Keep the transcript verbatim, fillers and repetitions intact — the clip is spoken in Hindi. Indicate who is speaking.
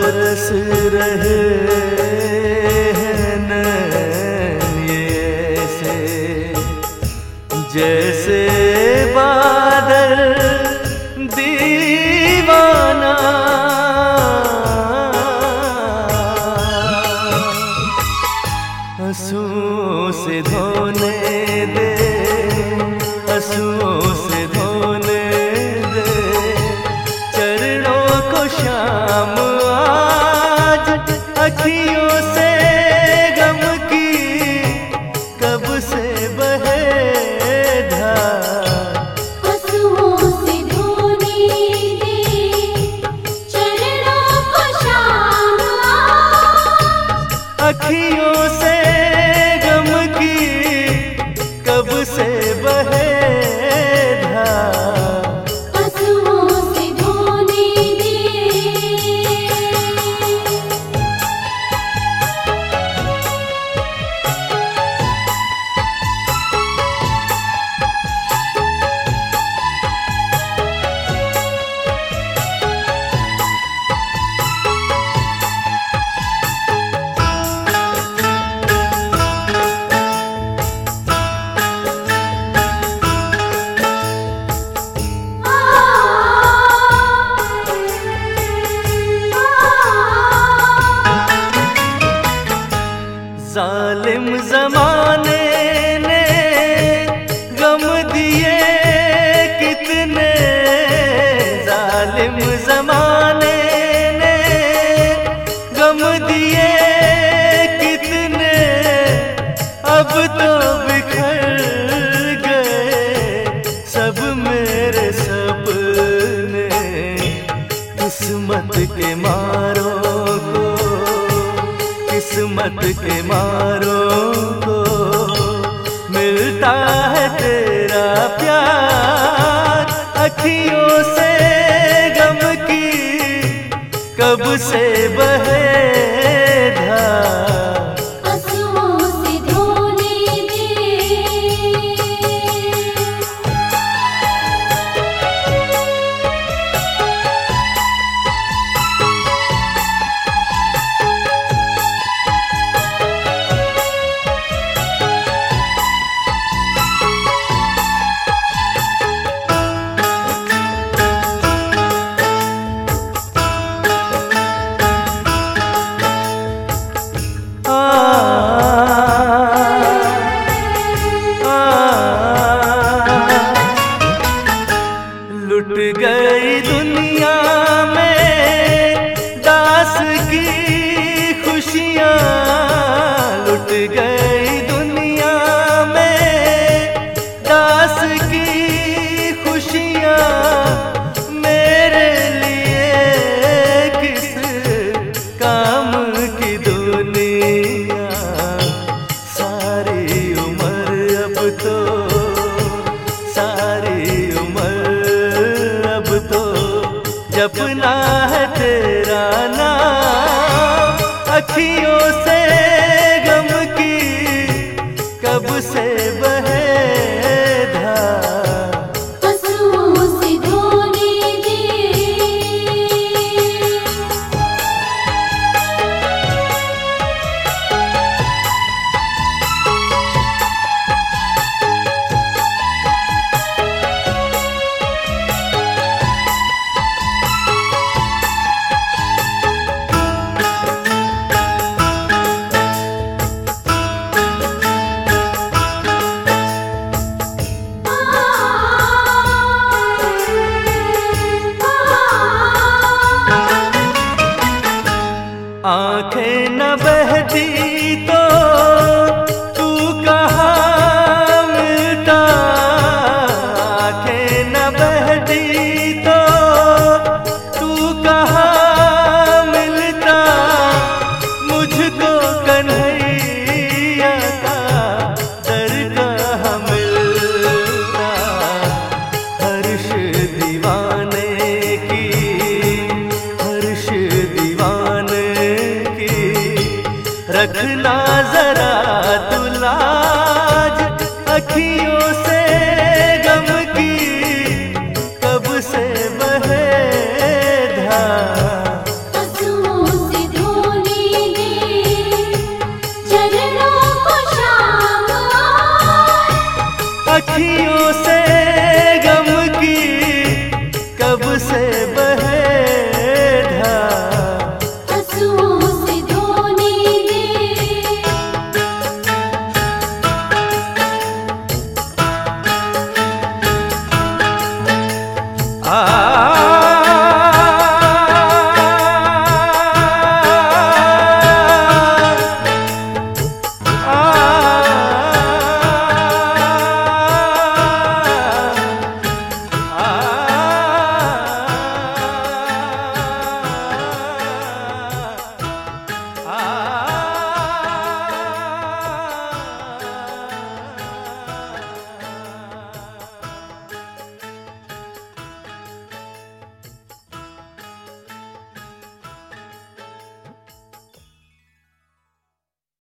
Speaker 1: बरस रहे हैं नैन ये से, जैसे बादल दीवाना। आंसुओं से धोने दे, आंसुओं से धोने दे चरणों को शाम आज। अखियों से गम की कब से बहे धार,
Speaker 2: आंसुओं से धोने दे चरणों को शाम आज।
Speaker 1: अखियों से गम की कब से बहे धार,
Speaker 2: आंसुओं से धोने दे।
Speaker 1: जालिम ज़माने ने गम दिए कितने, जालिम ज़माने ने गम दिए कितने। अब तो बिखर गए सब मेरे सपने, किस्मत के मारों को, किस्मत के मारों को मिलता है तेरा प्यार। अखियों से गम की कब से बहे धार,
Speaker 2: आंसुओं से धोने दे।
Speaker 1: लुट गई दुनिया में दास की खुशियाँ, लुट गई दुनिया में दास की खुशियाँ। मेरे लिए किस काम की दुनिया, सारी उम्र अब तो, सारी उम्र अब तो जपना है तेरा नाम। अखियों